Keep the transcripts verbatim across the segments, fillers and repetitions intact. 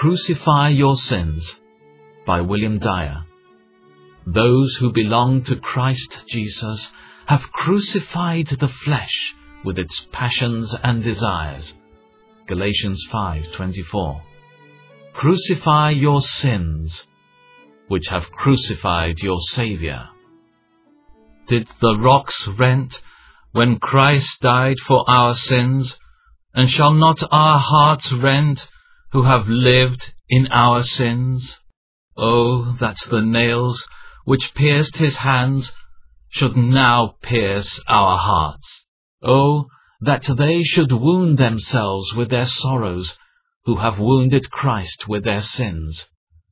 Crucify Your Sins by William Dyer. Those who belong to Christ Jesus have crucified the flesh with its passions and desires. Galatians five twenty-four. Crucify your sins, which have crucified your Saviour. Did the rocks rent when Christ died for our sins? And shall not our hearts rend who have lived in our sins? Oh, that the nails which pierced his hands should now pierce our hearts. Oh, that they should wound themselves with their sorrows, who have wounded Christ with their sins.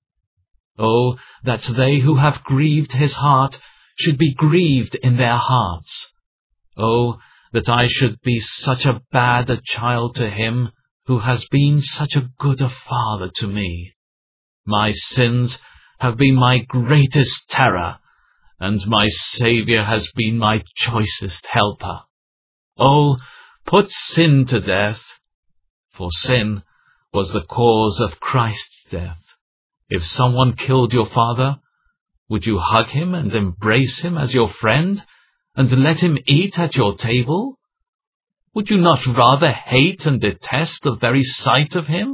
Oh, that they who have grieved his heart should be grieved in their hearts. Oh, that I should be such a bad a child to him who has been such a good a father to me. My sins have been my greatest terror, and my Saviour has been my choicest helper. Oh, put sin to death, for sin was the cause of Christ's death. If someone killed your father, would you hug him and embrace him as your friend, and let him eat at your table? Would you not rather hate and detest the very sight of him?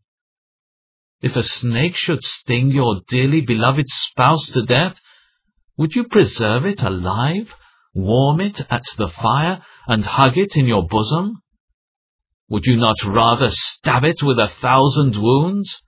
If a snake should sting your dearly beloved spouse to death, would you preserve it alive, warm it at the fire, and hug it in your bosom? Would you not rather stab it with a thousand wounds?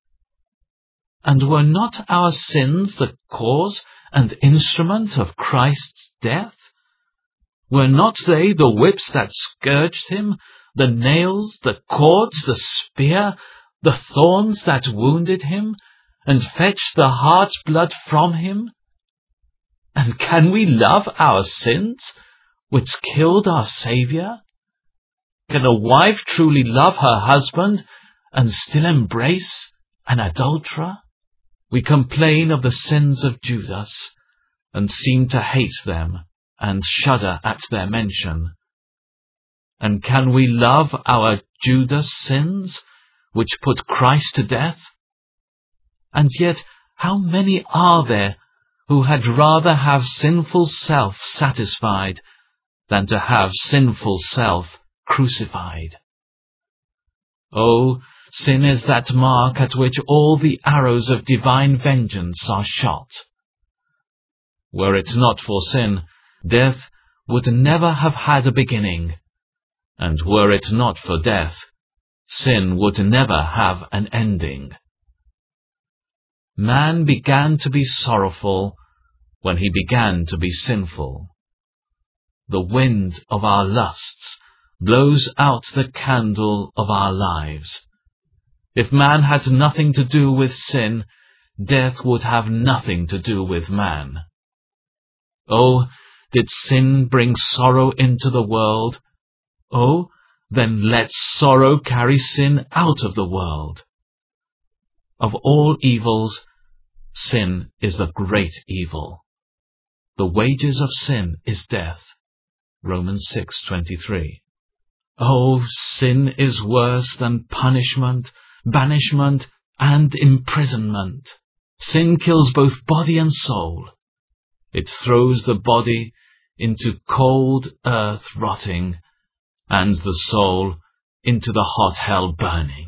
And were not our sins the cause and instrument of Christ's death? Were not they the whips that scourged him, the nails, the cords, the spear, the thorns that wounded him, and fetched the heart's blood from him? And can we love our sins, which killed our Saviour? Can a wife truly love her husband, and still embrace an adulterer? We complain of the sins of Judas, and seem to hate them, and shudder at their mention. And can we love our Judas sins, which put Christ to death? And yet how many are there who had rather have sinful self satisfied than to have sinful self crucified? Oh, sin is that mark at which all the arrows of divine vengeance are shot. Were it not for sin, death would never have had a beginning, and were it not for death, sin would never have an ending. Man began to be sorrowful when he began to be sinful. The wind of our lusts blows out the candle of our lives. If man had nothing to do with sin, death would have nothing to do with man. Oh, did sin bring sorrow into the world? Oh, then let sorrow carry sin out of the world. Of all evils, sin is the great evil. The wages of sin is death. Romans six twenty-three. Oh, sin is worse than punishment, banishment, and imprisonment. Sin kills both body and soul. It throws the body into cold earth rotting, and the soul into the hot hell burning.